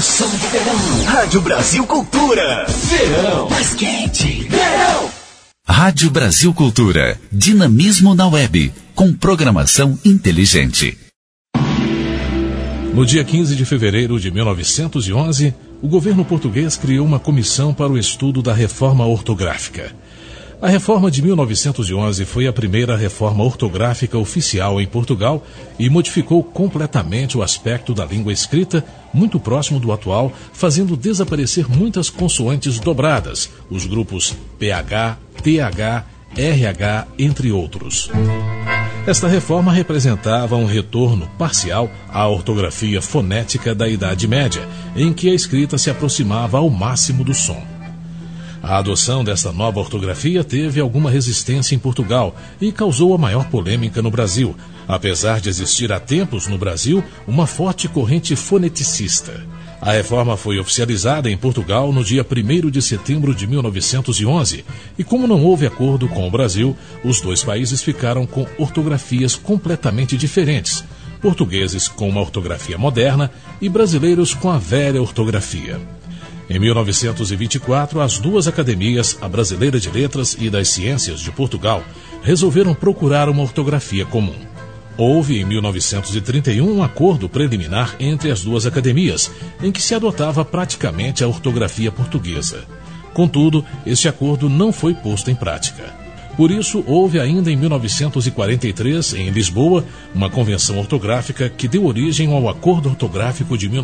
som de verão. Rádio Brasil Cultura. Verão. Mais quente. Verão. Rádio Brasil Cultura. Dinamismo na web. Com programação inteligente. No dia 15 de fevereiro de 1911, o governo português criou uma comissão para o estudo da reforma ortográfica. A reforma de 1911 foi a primeira reforma ortográfica oficial em Portugal e modificou completamente o aspecto da língua escrita, muito próximo do atual, fazendo desaparecer muitas consoantes dobradas, os grupos PH, TH, RH, entre outros. Esta reforma representava um retorno parcial à ortografia fonética da Idade Média, em que a escrita se aproximava ao máximo do som. A adoção desta nova ortografia teve alguma resistência em Portugal e causou a maior polêmica no Brasil, apesar de existir há tempos no Brasil uma forte corrente foneticista. A reforma foi oficializada em Portugal no dia 1º de setembro de 1911 e, como não houve acordo com o Brasil, os dois países ficaram com ortografias completamente diferentes, portugueses com uma ortografia moderna e brasileiros com a velha ortografia. Em 1924, as duas academias, a Brasileira de Letras e das Ciências de Portugal, resolveram procurar uma ortografia comum. Houve, em 1931, um acordo preliminar entre as duas academias, em que se adotava praticamente a ortografia portuguesa. Contudo, este acordo não foi posto em prática. Por isso, houve ainda em 1943, em Lisboa, uma convenção ortográfica que deu origem ao Acordo Ortográfico de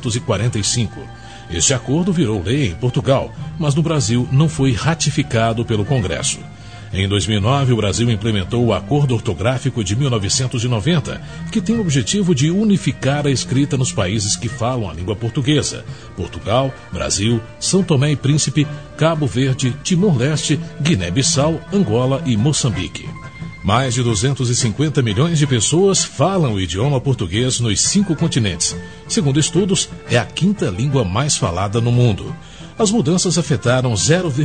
1945. Este acordo virou lei em Portugal, mas no Brasil não foi ratificado pelo Congresso. Em 2009, o Brasil implementou o Acordo Ortográfico de 1990, que tem o objetivo de unificar a escrita nos países que falam a língua portuguesa: Portugal, Brasil, São Tomé e Príncipe, Cabo Verde, Timor-Leste, Guiné-Bissau, Angola e Moçambique. Mais de 250 milhões de pessoas falam o idioma português nos 5 continentes. Segundo estudos, é a 5ª língua mais falada no mundo. As mudanças afetaram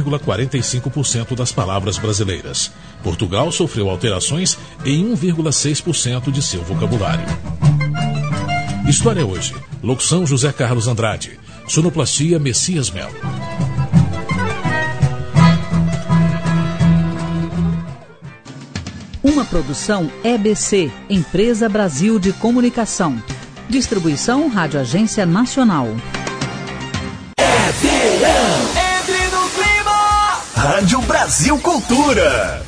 0,45% das palavras brasileiras. Portugal sofreu alterações em 1,6% de seu vocabulário. História hoje. Locução José Carlos Andrade. Sonoplastia Messias Melo. Uma produção EBC, Empresa Brasil de Comunicação. Distribuição Rádio Agência Nacional. É verão. Entre no clima. Rádio Brasil Cultura.